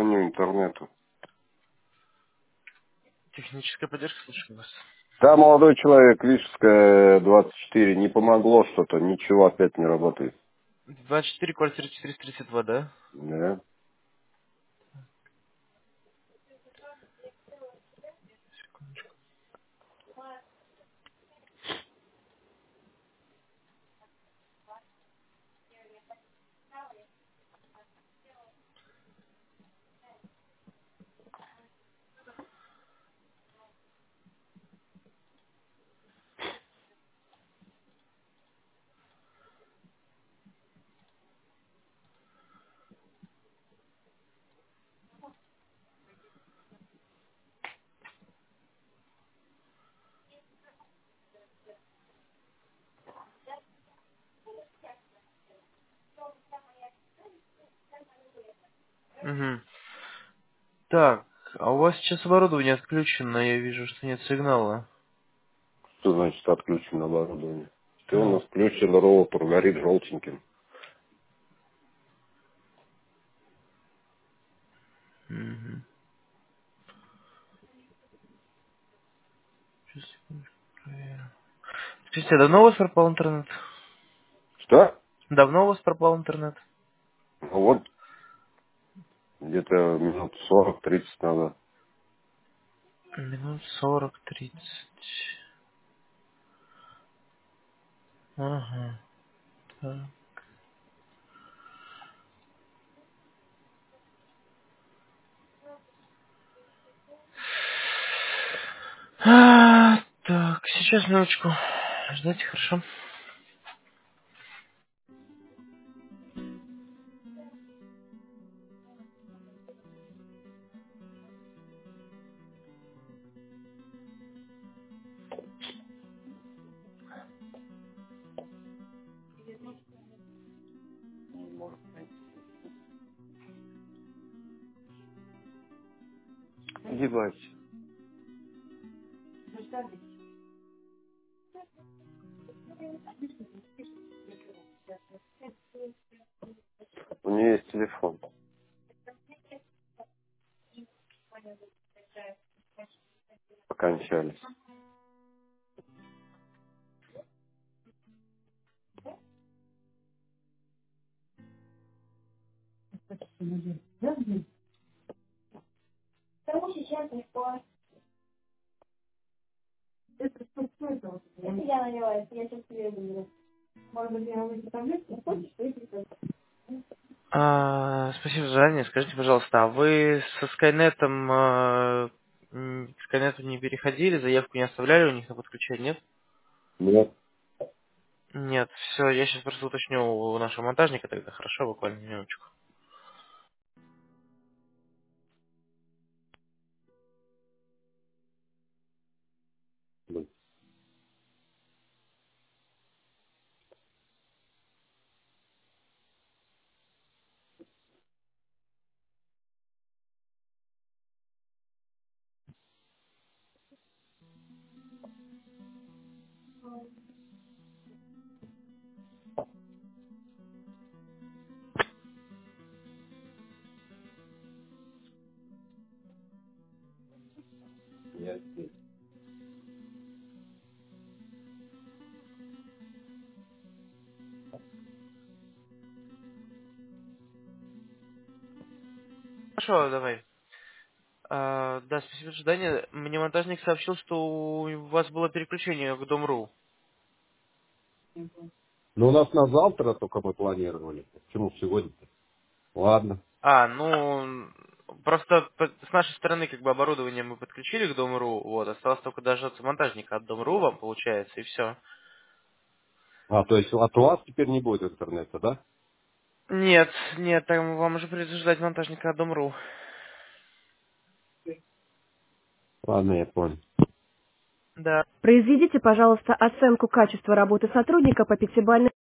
звоню интернету. Техническая поддержка, слушаю вас. Да, молодой человек, Лишевская, 24, не помогло что-то, ничего опять не работает. 24, квартира 432, да? Да. Угу. Так, а у вас сейчас оборудование отключено, я вижу, что нет сигнала. Что значит отключено оборудование? Все у Ну, нас включено, роутер горит желтеньким. угу. Сейчас, секундочку, проверю. Скажите, а давно у вас пропал интернет? Что? Давно у вас пропал интернет? Ну вот, где-то минут 40-30 назад. Минут 40-30. Ага. Так. Так, сейчас минуточку. Ждайте, хорошо. Ебать. У нее есть телефон. Окончались. Спасибо за задание. Скажите, пожалуйста, а вы со Скайнетом к Скайнету не переходили, заявку не оставляли у них на подключение, нет? Нет. Нет, все, я сейчас просто уточню у нашего монтажника тогда, хорошо, буквально минуточку. Нет. Хорошо, давай. Да, спасибо за задание. Мне монтажник сообщил, что у вас было переключение к Дом.ру. Ну, у нас на завтра только мы планировали. Почему сегодня-то? Ладно. Ну, просто с нашей стороны как бы оборудование мы подключили к Дом.ру, вот, осталось только дождаться монтажника от Дом.ру вам, получается, и все. А, то есть от вас теперь не будет интернета, да? Нет, нет, там вам уже придется ждать монтажника от Дом.ру. Ладно, я понял. Да. Произведите, пожалуйста, оценку качества работы сотрудника по пятибалльной